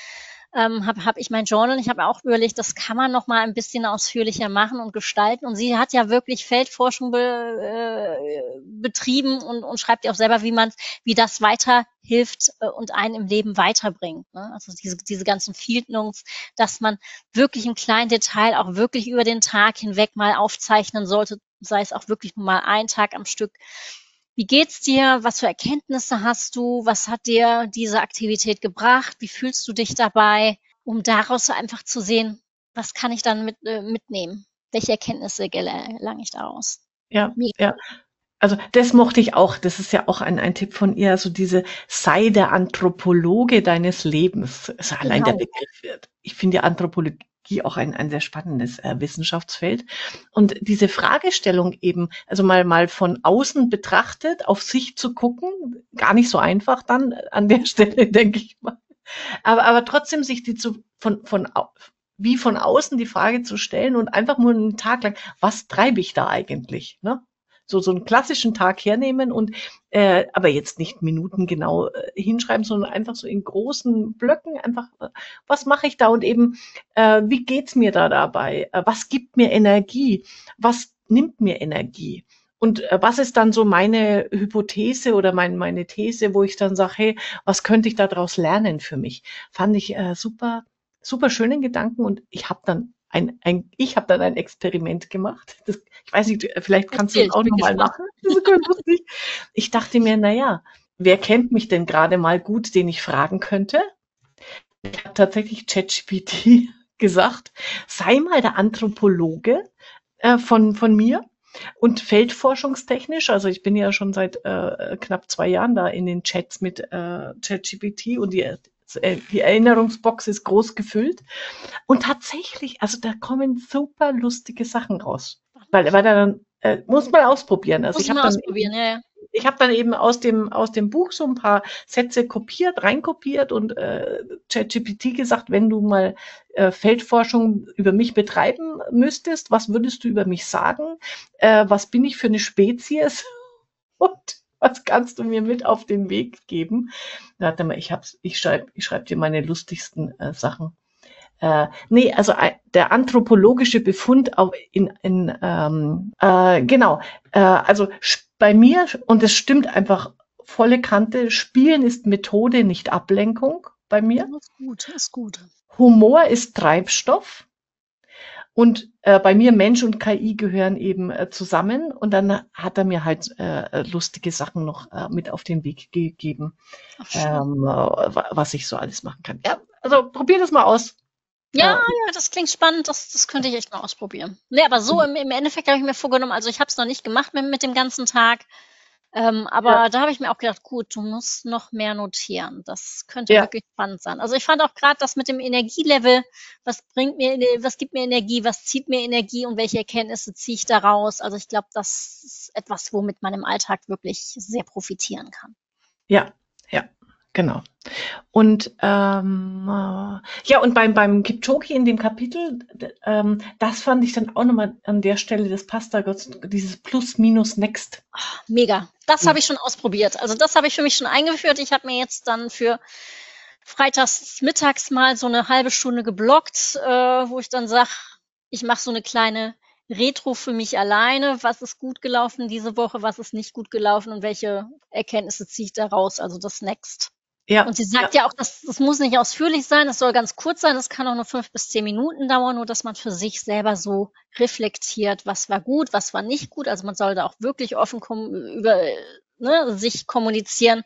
Ähm, habe hab ich mein Journal. Ich habe auch überlegt, das kann man noch mal ein bisschen ausführlicher machen und gestalten. Und sie hat ja wirklich Feldforschung be, äh, betrieben und, und schreibt ja auch selber, wie man, wie das weiterhilft äh, und einen im Leben weiterbringt. Ne? Also diese, diese ganzen Field Notes, dass man wirklich im kleinen Detail auch wirklich über den Tag hinweg mal aufzeichnen sollte, sei es auch wirklich nur mal ein Tag am Stück. Wie geht's dir? Was für Erkenntnisse hast du? Was hat dir diese Aktivität gebracht? Wie fühlst du dich dabei? Um daraus so einfach zu sehen, was kann ich dann mit, äh, mitnehmen? Welche Erkenntnisse gelange ich daraus? Ja, Mega. ja. Also das mochte ich auch. Das ist ja auch ein, ein Tipp von ihr. Also diese sei der Anthropologe deines Lebens. Also allein der Genau. Begriff wird. Ich finde ja Anthropologie auch ein, ein sehr spannendes äh, Wissenschaftsfeld. Und diese Fragestellung eben, also mal, mal von außen betrachtet, auf sich zu gucken, gar nicht so einfach dann an der Stelle, denke ich mal. Aber, aber trotzdem sich die zu, von, von, au- wie von außen die Frage zu stellen und einfach nur einen Tag lang, was treibe ich da eigentlich? Ne? So, so einen klassischen Tag hernehmen und äh, aber jetzt nicht minutengenau äh, hinschreiben, sondern einfach so in großen Blöcken einfach, äh, was mache ich da und eben, äh, wie geht's mir da dabei? Äh, was gibt mir Energie? Was nimmt mir Energie? Und äh, was ist dann so meine Hypothese oder mein, meine These, wo ich dann sage, hey, was könnte ich daraus lernen für mich? Fand ich äh, super, super schönen Gedanken und ich habe dann ein, ein, ich habe dann ein Experiment gemacht. Das, ich weiß nicht, vielleicht kannst du Erzähl, es ich auch bin nochmal gespannt. machen. Das ist super lustig. Ich dachte mir, na ja, wer kennt mich denn gerade mal gut, den ich fragen könnte? Ich habe tatsächlich ChatGPT gesagt, sei mal der Anthropologe äh, von, von mir und feldforschungstechnisch. Also ich bin ja schon seit äh, knapp zwei Jahren da in den Chats mit äh, ChatGPT und die, äh, die Erinnerungsbox ist groß gefüllt. Und tatsächlich, also da kommen super lustige Sachen raus. Weil, weil da dann, äh, muss man ausprobieren. Also Muss ich ich habe mal dann ausprobieren, ja, ja. ich habe dann eben aus dem aus dem Buch so ein paar Sätze kopiert, reinkopiert und äh, ChatGPT gesagt, wenn du mal äh, Feldforschung über mich betreiben müsstest, was würdest du über mich sagen? Äh, was bin ich für eine Spezies? Und was kannst du mir mit auf den Weg geben? Warte mal, ich hab's, ich schreibe ich schreib dir meine lustigsten äh, Sachen. Äh, nee, also äh, der anthropologische Befund auch in, in ähm, äh, genau, äh, also bei mir, und es stimmt einfach volle Kante, Spielen ist Methode, nicht Ablenkung bei mir. Das ist gut, das ist gut. Humor ist Treibstoff. Und äh, bei mir Mensch und K I gehören eben äh, zusammen. Und dann hat er mir halt äh, lustige Sachen noch äh, mit auf den Weg gegeben, Ach, schön. ähm, äh, wa- was ich so alles machen kann. Ja, also probier das mal aus. Ja, Äh, ja, das klingt spannend. Das, das könnte ich echt mal ausprobieren. Nee, aber so im, im Endeffekt habe ich mir vorgenommen, also ich habe es noch nicht gemacht mit, mit dem ganzen Tag. Ähm, ja, aber da habe ich mir auch gedacht, gut, du musst noch mehr notieren. Das könnte ja, wirklich spannend sein. Also ich fand auch gerade das mit dem Energielevel, was bringt mir, Ener- was gibt mir Energie, was zieht mir Energie und welche Erkenntnisse ziehe ich daraus? Also ich glaube, das ist etwas, womit man im Alltag wirklich sehr profitieren kann. ja, ja, genau. Und ähm, äh, ja, und beim, beim Kipchoge in dem Kapitel, d- ähm, das fand ich dann auch nochmal an der Stelle, das passt da Gott, dieses Plus, Minus, Next. Mega. Das habe ich schon ausprobiert. Also das habe ich für mich schon eingeführt. Ich habe mir jetzt dann für freitags mittags mal so eine halbe Stunde geblockt, äh, wo ich dann sage, ich mache so eine kleine Retro für mich alleine. Was ist gut gelaufen diese Woche, was ist nicht gut gelaufen und welche Erkenntnisse ziehe ich daraus? Also das Next. Ja, Und sie ja, sagt ja auch, das, das muss nicht ausführlich sein, das soll ganz kurz sein, das kann auch nur fünf bis zehn Minuten dauern, nur dass man für sich selber so reflektiert, was war gut, was war nicht gut. Also man soll da auch wirklich offen kom über ne, sich kommunizieren,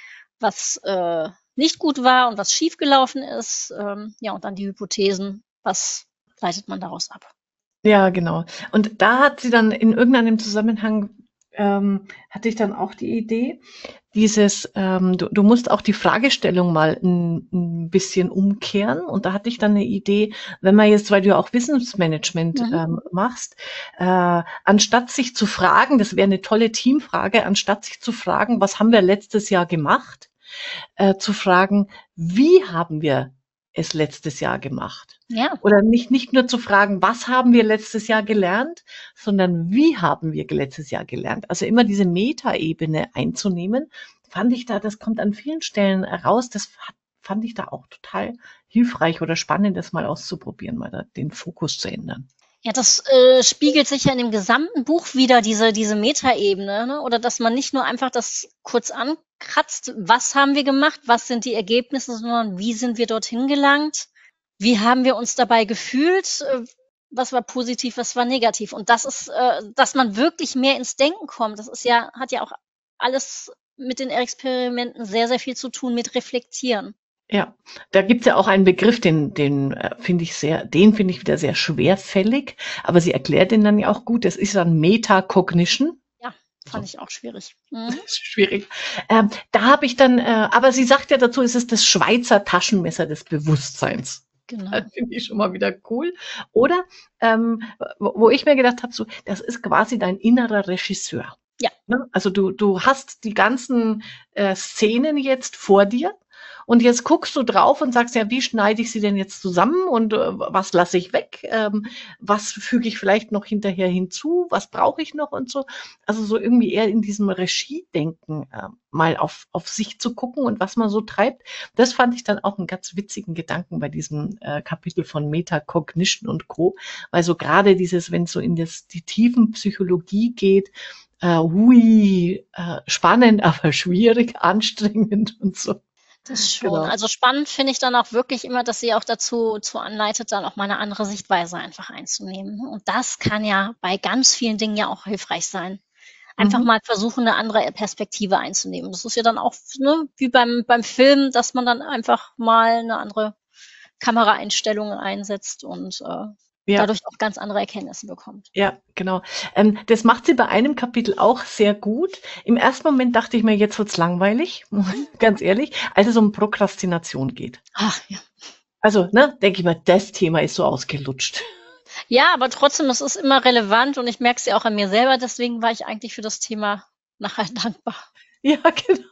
was äh, nicht gut war und was schiefgelaufen ist. Ähm, ja, und dann die Hypothesen, was leitet man daraus ab? ja, genau. Und da hat sie dann in irgendeinem Zusammenhang, ähm, hatte ich dann auch die Idee, dieses, ähm, du, du musst auch die Fragestellung mal ein, ein bisschen umkehren. Und da hatte ich dann eine Idee, wenn man jetzt, weil du ja auch Wissensmanagement Mhm. ähm, machst, äh, anstatt sich zu fragen, das wäre eine tolle Teamfrage, anstatt sich zu fragen, was haben wir letztes Jahr gemacht, äh, zu fragen, wie haben wir es letztes Jahr gemacht? Ja, Oder nicht, nicht nur zu fragen, was haben wir letztes Jahr gelernt, sondern wie haben wir letztes Jahr gelernt? Also immer diese Metaebene einzunehmen, fand ich da, das kommt an vielen Stellen raus, das hat, fand ich da auch total hilfreich oder spannend, das mal auszuprobieren, mal da den Fokus zu ändern. Ja, das äh, spiegelt sich ja in dem gesamten Buch wieder, diese, diese Metaebene, ne? Oder dass man nicht nur einfach das kurz ankratzt, was haben wir gemacht, was sind die Ergebnisse, sondern wie sind wir dorthin gelangt, wie haben wir uns dabei gefühlt, äh, was war positiv, was war negativ. Und das ist, äh, dass man wirklich mehr ins Denken kommt. Das ist ja, hat ja auch alles mit den Experimenten sehr, sehr viel zu tun mit Reflektieren. Ja, da gibt's ja auch einen Begriff, den, den äh, finde ich sehr, den finde ich wieder sehr schwerfällig, aber sie erklärt den dann ja auch gut. Das ist dann Metacognition. Ja, fand So, ich auch schwierig. Mhm. das ist schwierig. Ähm, da habe ich dann, äh, aber sie sagt ja dazu, es ist das Schweizer Taschenmesser des Bewusstseins. Das Genau. finde ich schon mal wieder cool. Oder ähm, wo wo ich mir gedacht habe, so, das ist quasi dein innerer Regisseur. Ja, Ne? Also du, du hast die ganzen äh, Szenen jetzt vor dir und jetzt guckst du drauf und sagst ja, wie schneide ich sie denn jetzt zusammen und äh, was lasse ich weg, ähm, was füge ich vielleicht noch hinterher hinzu, was brauche ich noch und so. Also so irgendwie eher in diesem Regiedenken äh, mal auf, auf sich zu gucken und was man so treibt. Das fand ich dann auch einen ganz witzigen Gedanken bei diesem äh, Kapitel von Metacognition und Co. Weil so gerade dieses, wenn es so in das, die tiefen Psychologie geht, äh, hui, äh, spannend, aber schwierig, anstrengend und so. das schon. Genau. Also spannend finde ich dann auch wirklich immer, dass sie auch dazu zu anleitet, dann auch mal eine andere Sichtweise einfach einzunehmen. Und das kann ja bei ganz vielen Dingen ja auch hilfreich sein. Einfach Mhm. mal versuchen, eine andere Perspektive einzunehmen. Das ist ja dann auch, ne, wie beim, beim Film, dass man dann einfach mal eine andere Kameraeinstellung einsetzt und äh, Ja, dadurch auch ganz andere Erkenntnisse bekommt. ja, genau. Ähm, das macht sie bei einem Kapitel auch sehr gut. Im ersten Moment dachte ich mir, jetzt wird's langweilig, Mhm. ganz ehrlich, als es um Prokrastination geht. Ach ja. Also, ne, denke ich mir, das Thema ist so ausgelutscht. Ja, aber trotzdem, es ist immer relevant und ich merke es ja auch an mir selber, deswegen war ich eigentlich für das Thema nachher dankbar. Ja, genau.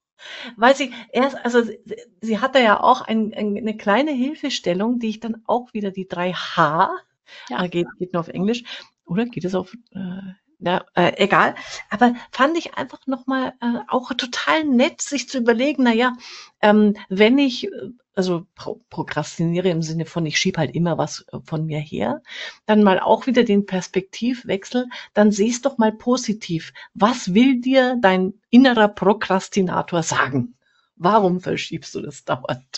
Weil sie erst, also sie, sie hat da ja auch ein, ein, eine kleine Hilfestellung, die ich dann auch wieder die drei H, Ja. äh, geht, geht nur auf Englisch, oder geht es auf, äh, ja, äh, egal. Aber fand ich einfach nochmal äh, auch total nett, sich zu überlegen, na ja, ähm, wenn ich, äh, also pro, prokrastiniere im Sinne von, ich schiebe halt immer was äh, von mir her, dann mal auch wieder den Perspektivwechsel, dann seh's doch mal positiv. Was will dir dein innerer Prokrastinator sagen? Warum verschiebst du das dauernd?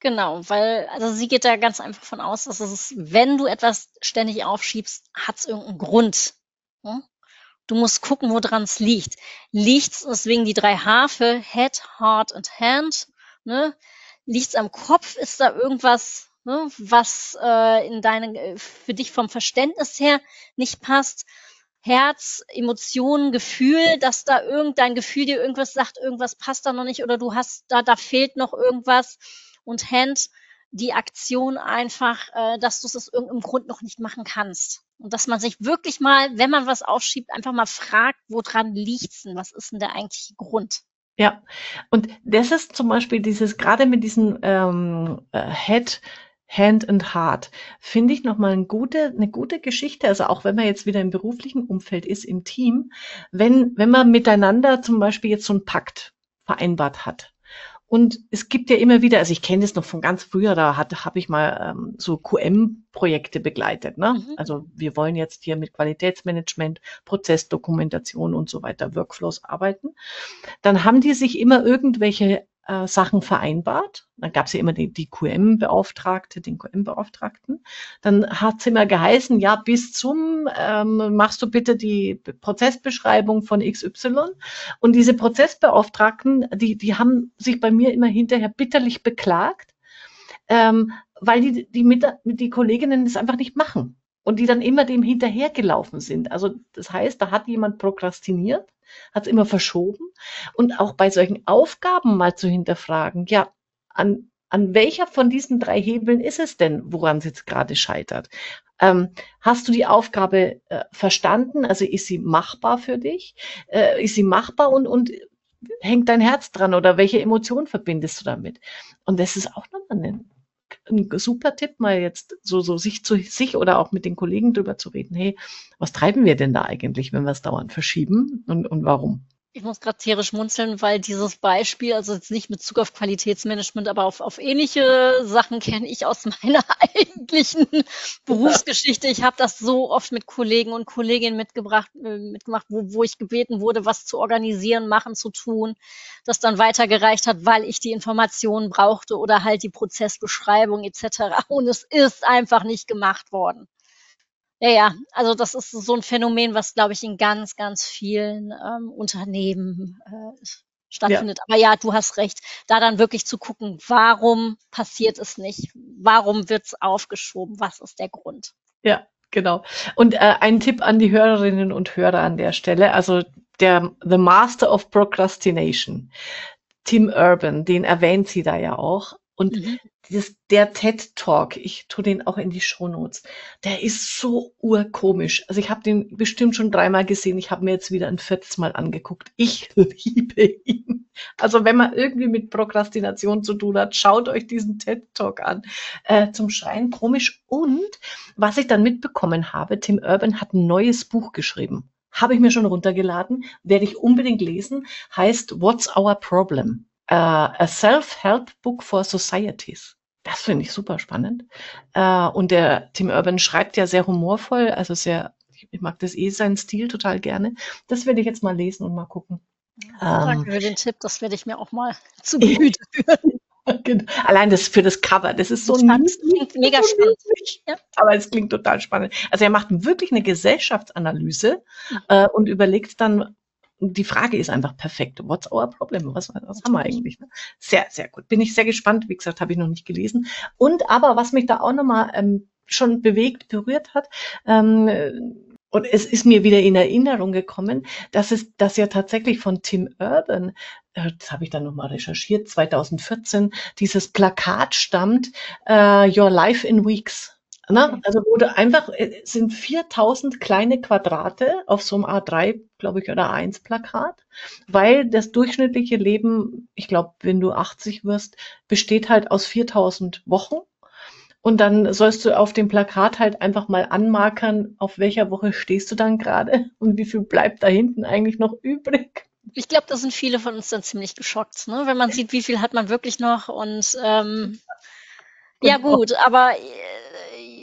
Genau, weil also sie geht da ganz einfach von aus, dass es wenn du etwas ständig aufschiebst, hat es irgendeinen Grund, ne? Du musst gucken, woran es liegt. Liegt's deswegen die drei H für Head, Heart and Hand, ne? Liegt's am Kopf? Ist da irgendwas, ne, was äh, in deine, äh, für dich vom Verständnis her nicht passt? Herz, Emotionen, Gefühl, dass da irgendein Gefühl dir irgendwas sagt, irgendwas passt da noch nicht oder du hast da, da fehlt noch irgendwas. Und Hand, die Aktion einfach, äh, dass du es aus irgendeinem Grund noch nicht machen kannst. Und dass man sich wirklich mal, wenn man was aufschiebt, einfach mal fragt, woran liegt's denn? Was ist denn der eigentliche Grund? Ja, und das ist zum Beispiel dieses, gerade mit diesen ähm, äh, Head, Hand and Heart, finde ich nochmal eine gute, eine gute Geschichte. Also auch wenn man jetzt wieder im beruflichen Umfeld ist, im Team, wenn, wenn man miteinander zum Beispiel jetzt so einen Pakt vereinbart hat. Und es gibt ja immer wieder, also ich kenne das noch von ganz früher, da habe ich mal ähm, so Q M-Projekte begleitet. Ne? Mhm. Also wir wollen jetzt hier mit Qualitätsmanagement, Prozessdokumentation und so weiter, Workflows arbeiten. Dann haben die sich immer irgendwelche äh, Sachen vereinbart. Dann gab es ja immer die, die Q M-Beauftragte, den Q M-Beauftragten. Dann hat es immer geheißen, ja, bis zum ähm, machst du bitte die Prozessbeschreibung von X Y. Und diese Prozessbeauftragten, die, die haben sich bei mir immer hinterher bitterlich beklagt, ähm, weil die, die, mit, die Kolleginnen das einfach nicht machen. Und die dann immer dem hinterhergelaufen sind. Also das heißt, da hat jemand prokrastiniert, hat es immer verschoben. Und auch bei solchen Aufgaben mal zu hinterfragen, ja, an, an welcher von diesen drei Hebeln ist es denn, woran es jetzt gerade scheitert? Ähm, hast du die Aufgabe äh, verstanden? Also ist sie machbar für dich? Äh, ist sie machbar und, und hängt dein Herz dran oder welche Emotion verbindest du damit? Und das ist auch nochmal ein, ein super Tipp, mal jetzt so, so sich zu sich oder auch mit den Kollegen drüber zu reden. Hey, was treiben wir denn da eigentlich, wenn wir es dauernd verschieben und, und warum? Ich muss gerade tierisch schmunzeln, weil dieses Beispiel, also jetzt nicht mit Bezug auf Qualitätsmanagement, aber auf, auf ähnliche Sachen kenne ich aus meiner eigentlichen Berufsgeschichte. Ich habe das so oft mit Kollegen und Kolleginnen mitgebracht, äh, mitgemacht, wo, wo ich gebeten wurde, was zu organisieren, machen, zu tun, das dann weitergereicht hat, weil ich die Informationen brauchte oder halt die Prozessbeschreibung et cetera. Und es ist einfach nicht gemacht worden. Ja, ja, also das ist so ein Phänomen, was, glaube ich, in ganz, ganz vielen ähm, Unternehmen äh, Ja, stattfindet. Aber ja, du hast recht, da dann wirklich zu gucken, warum passiert es nicht? Warum wird es aufgeschoben? Was ist der Grund? ja, genau. Und äh, ein Tipp an die Hörerinnen und Hörer an der Stelle, also der The Master of Procrastination, Tim Urban, den erwähnt sie da ja auch. Und Mhm. dieses, der TED Talk, ich tue den auch in die Shownotes, der ist so urkomisch. Also ich habe den bestimmt schon dreimal gesehen. Ich habe mir jetzt wieder ein viertes Mal angeguckt. Ich liebe ihn. Also wenn man irgendwie mit Prokrastination zu tun hat, schaut euch diesen TED Talk an. Äh, zum Schreien komisch. Und was ich dann mitbekommen habe, Tim Urban hat ein neues Buch geschrieben. Habe ich mir schon runtergeladen, werde ich unbedingt lesen, heißt What's Our Problem? Uh, a Self-Help Book for Societies. Das finde ich super spannend. Uh, und der Tim Urban schreibt ja sehr humorvoll, also sehr, ich mag das eh, seinen Stil total gerne. Das werde ich jetzt mal lesen und mal gucken. Danke Ähm, für den Tipp, das werde ich mir auch mal zu Gemüte führen. genau. Allein das für das Cover, das ist so Das niedlich, klingt mega so spannend. niedlich. Ja. Aber es klingt total spannend. Also er macht wirklich eine Gesellschaftsanalyse Mhm. äh, und überlegt dann, die Frage ist einfach perfekt. What's our problem? Was, was haben wir eigentlich? Ne? Sehr, sehr gut. Bin ich sehr gespannt. Wie gesagt, habe ich noch nicht gelesen. Und aber was mich da auch nochmal ähm, schon bewegt, berührt hat, ähm, und es ist mir wieder in Erinnerung gekommen, dass es, dass ja tatsächlich von Tim Urban, äh, das habe ich dann nochmal recherchiert, zweitausendvierzehn, dieses Plakat stammt, äh, Your Life in Weeks. Ne? Okay. Also wo du einfach, es sind viertausend kleine Quadrate auf so einem A drei, glaube ich, oder A eins Plakat, weil das durchschnittliche Leben, ich glaube, wenn du achtzig wirst, besteht halt aus viertausend Wochen. Und dann sollst du auf dem Plakat halt einfach mal anmarkern, auf welcher Woche stehst du dann gerade und wie viel bleibt da hinten eigentlich noch übrig. Ich glaube, da sind viele von uns dann ziemlich geschockt, ne? Wenn man sieht, wie viel hat man wirklich noch und ähm, ja Und auch, gut, aber äh,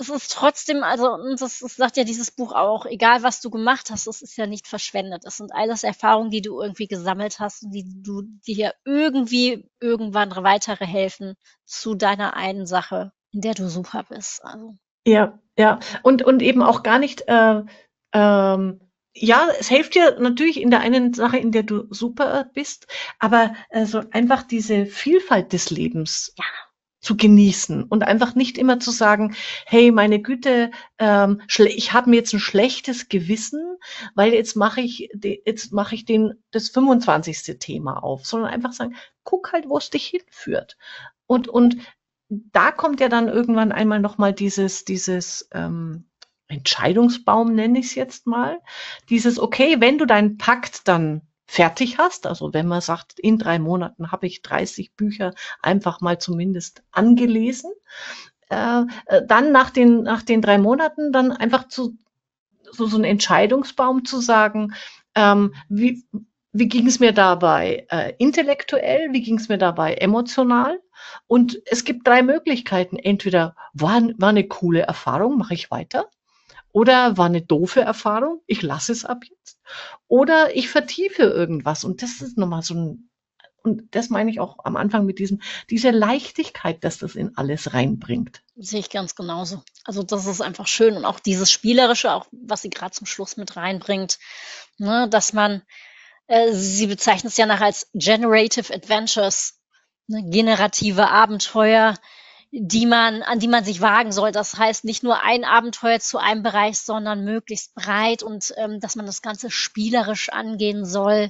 es ist trotzdem, also und das, das sagt ja dieses Buch auch, egal was du gemacht hast, es ist ja nicht verschwendet. Das sind alles Erfahrungen, die du irgendwie gesammelt hast und die du dir irgendwie irgendwann weitere helfen zu deiner einen Sache, in der du super bist. Also Ja, ja. Und, und eben auch gar nicht, äh, ähm, ja, es hilft dir natürlich in der einen Sache, in der du super bist, aber äh, so einfach diese Vielfalt des Lebens ja, zu genießen und einfach nicht immer zu sagen, hey, meine Güte, ähm, schle- ich habe mir jetzt ein schlechtes Gewissen, weil jetzt mache ich, de- jetzt mache ich den das fünfundzwanzigste Thema auf, sondern einfach sagen, guck halt, wo es dich hinführt. Und und da kommt ja dann irgendwann einmal noch mal dieses dieses ähm, Entscheidungsbaum, nenne ich es jetzt mal. Dieses, okay, wenn du deinen Pakt dann fertig hast, also wenn man sagt, in drei Monaten habe ich dreißig Bücher einfach mal zumindest angelesen, äh, äh, dann nach den, nach den drei Monaten dann einfach zu so, so ein Entscheidungsbaum zu sagen, ähm, wie, wie ging es mir dabei äh, intellektuell, wie ging es mir dabei emotional? Und es gibt drei Möglichkeiten. Entweder war, war eine coole Erfahrung, mache ich weiter. Oder war eine doofe Erfahrung, ich lasse es ab jetzt. Oder ich vertiefe irgendwas. Und das ist nochmal so ein, und das meine ich auch am Anfang mit diesem, diese Leichtigkeit, dass das in alles reinbringt. sehe ich ganz genauso. Also das ist einfach schön und auch dieses Spielerische, auch was sie gerade zum Schluss mit reinbringt, ne, dass man, äh, sie bezeichnet es ja nach als Generative Adventures, ne, generative Abenteuer, die man, an die man sich wagen soll. Das heißt nicht nur ein Abenteuer zu einem Bereich, sondern möglichst breit und ähm, dass man das Ganze spielerisch angehen soll.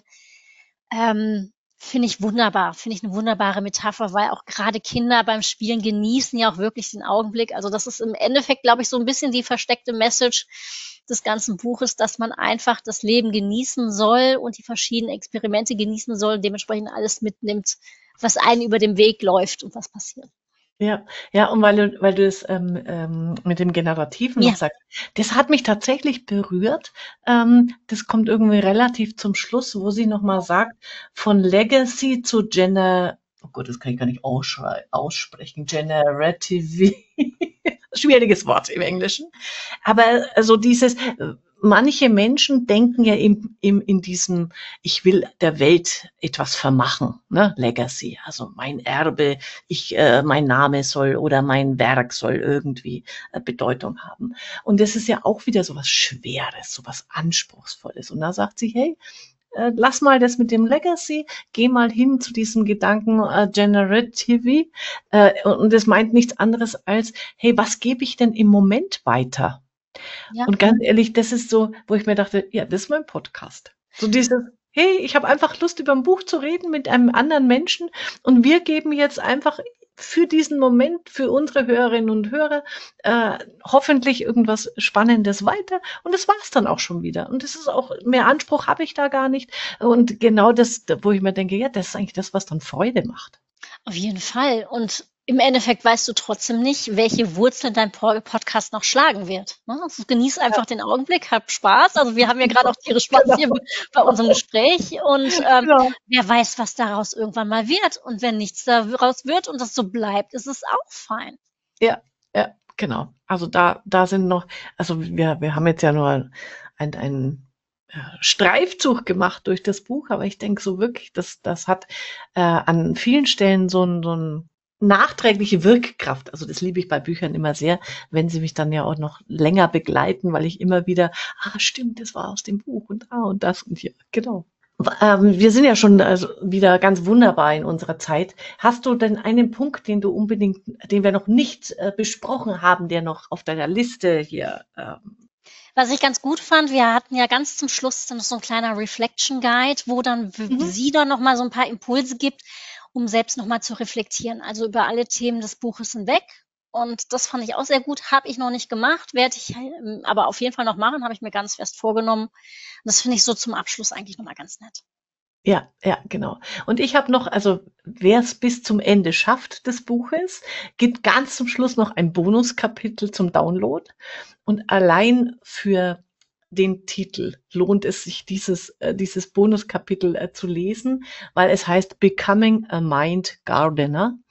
Ähm, finde ich wunderbar, finde ich eine wunderbare Metapher, weil auch gerade Kinder beim Spielen genießen ja auch wirklich den Augenblick. Also das ist im Endeffekt, glaube ich, so ein bisschen die versteckte Message des ganzen Buches, dass man einfach das Leben genießen soll und die verschiedenen Experimente genießen soll und dementsprechend alles mitnimmt, was einem über den Weg läuft und was passiert. Ja, ja, und weil du, weil du es ähm, ähm, mit dem Generativen noch Ja, sagst, das hat mich tatsächlich berührt. Ähm, das kommt irgendwie relativ zum Schluss, wo sie nochmal sagt, von Legacy zu Gener, oh Gott, das kann ich gar nicht ausschrei- aussprechen, Generative, schwieriges Wort im Englischen. Aber also dieses, äh, manche Menschen denken ja im, im, in diesem, ich will der Welt etwas vermachen, ne? Legacy, also mein Erbe, ich, äh, mein Name soll oder mein Werk soll irgendwie äh, Bedeutung haben. Und das ist ja auch wieder so was Schweres, so was Anspruchsvolles. Und da sagt sie, hey, äh, lass mal das mit dem Legacy, geh mal hin zu diesem Gedanken äh, Generative. Äh, und das meint nichts anderes als, hey, was gebe ich denn im Moment weiter? ja. Und ganz ehrlich, das ist so, wo ich mir dachte, ja, das ist mein Podcast. So dieses, hey, ich habe einfach Lust, über ein Buch zu reden mit einem anderen Menschen und wir geben jetzt einfach für diesen Moment, für unsere Hörerinnen und Hörer, äh, hoffentlich irgendwas Spannendes weiter. Und das war's dann auch schon wieder. Und das ist auch, mehr Anspruch habe ich da gar nicht. Und genau das, wo ich mir denke, ja, das ist eigentlich das, was dann Freude macht. Auf jeden Fall. Und im Endeffekt weißt du trotzdem nicht, welche Wurzeln dein Podcast noch schlagen wird. Ne? Also genieß einfach den Augenblick, hab Spaß. Also wir haben ja gerade auch tierisch Spaß hier bei unserem Gespräch und ähm, Genau. wer weiß, was daraus irgendwann mal wird. Und wenn nichts daraus wird und das so bleibt, ist es auch fein. Ja, ja, genau. Also da, da sind noch, also wir, wir haben jetzt ja nur ein, ein äh, Streifzug gemacht durch das Buch, aber ich denke so wirklich, das, das hat äh, an vielen Stellen so ein, so ein nachträgliche Wirkkraft. Also das liebe ich bei Büchern immer sehr, wenn sie mich dann ja auch noch länger begleiten, weil ich immer wieder, ah, stimmt, das war aus dem Buch und ah und das und hier, genau. Ähm, wir sind ja schon also wieder ganz wunderbar in unserer Zeit. Hast du denn einen Punkt, den du unbedingt, den wir noch nicht äh, besprochen haben, der noch auf deiner Liste hier? Ähm, Was ich ganz gut fand, wir hatten ja ganz zum Schluss dann noch so ein kleiner Reflection Guide, wo dann w- mhm. sie dann noch mal so ein paar Impulse gibt, um selbst noch mal zu reflektieren. Also über alle Themen des Buches hinweg. Und das fand ich auch sehr gut. Habe ich noch nicht gemacht, werde ich ähm, aber auf jeden Fall noch machen, habe ich mir ganz fest vorgenommen. Und das finde ich so zum Abschluss eigentlich noch mal ganz nett. Ja, ja, genau. Und ich habe noch, also wer es bis zum Ende schafft des Buches, gibt ganz zum Schluss noch ein Bonuskapitel zum Download. Und allein für den Titel lohnt es sich, dieses, äh, dieses Bonuskapitel äh, zu lesen, weil es heißt Becoming a Mind Gardener.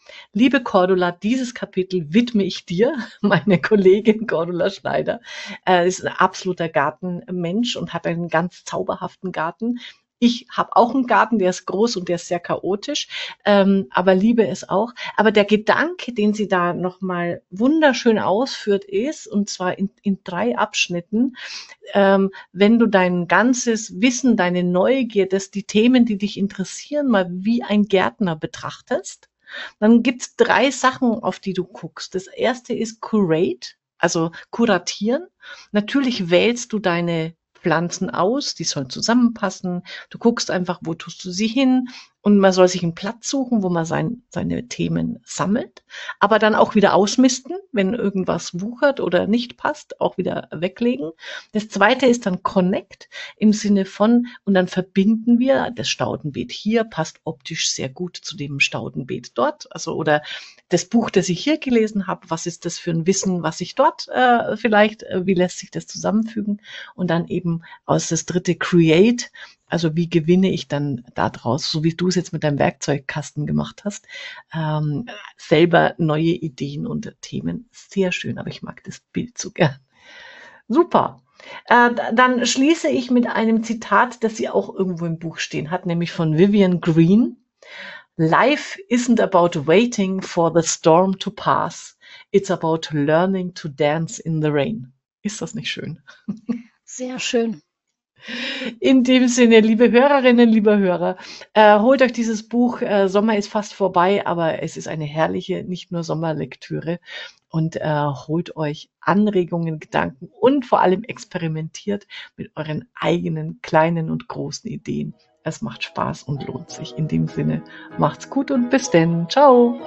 Liebe Cordula, dieses Kapitel widme ich dir, meine Kollegin Cordula Schneider. Äh, ist ein absoluter Gartenmensch und hat einen ganz zauberhaften Garten. Ich habe auch einen Garten, der ist groß und der ist sehr chaotisch, ähm, aber liebe es auch. Aber der Gedanke, den sie da nochmal wunderschön ausführt, ist, und zwar in, in drei Abschnitten, ähm, wenn du dein ganzes Wissen, deine Neugier, dass die Themen, die dich interessieren, mal wie ein Gärtner betrachtest, dann gibt's drei Sachen, auf die du guckst. Das erste ist Curate, also kuratieren. Natürlich wählst du deine Pflanzen aus, die sollen zusammenpassen. Du guckst einfach, wo tust du sie hin, und man soll sich einen Platz suchen, wo man sein, seine Themen sammelt, aber dann auch wieder ausmisten, wenn irgendwas wuchert oder nicht passt, auch wieder weglegen. Das zweite ist dann Connect im Sinne von, und dann verbinden wir, das Staudenbeet hier passt optisch sehr gut zu dem Staudenbeet dort, also oder das Buch, das ich hier gelesen habe, was ist das für ein Wissen, was ich dort äh, vielleicht, äh, wie lässt sich das zusammenfügen, und dann eben aus das dritte Create, also wie gewinne ich dann daraus, so wie du es jetzt mit deinem Werkzeugkasten gemacht hast, ähm, selber neue Ideen und Themen. Sehr schön, aber ich mag das Bild so gern. Super. Äh, dann schließe ich mit einem Zitat, das sie auch irgendwo im Buch stehen hat, nämlich von Vivian Green. Life isn't about waiting for the storm to pass. It's about learning to dance in the rain. Ist das nicht schön? Sehr schön. In dem Sinne, liebe Hörerinnen, lieber Hörer, äh, holt euch dieses Buch. Äh, Sommer ist fast vorbei, aber es ist eine herrliche, nicht nur Sommerlektüre. Und äh, holt euch Anregungen, Gedanken und vor allem experimentiert mit euren eigenen kleinen und großen Ideen. Es macht Spaß und lohnt sich. In dem Sinne, macht's gut und bis denn. Ciao.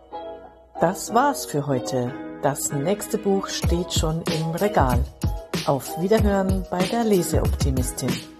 Das war's für heute. Das nächste Buch steht schon im Regal. Auf Wiederhören bei der Leseoptimistin.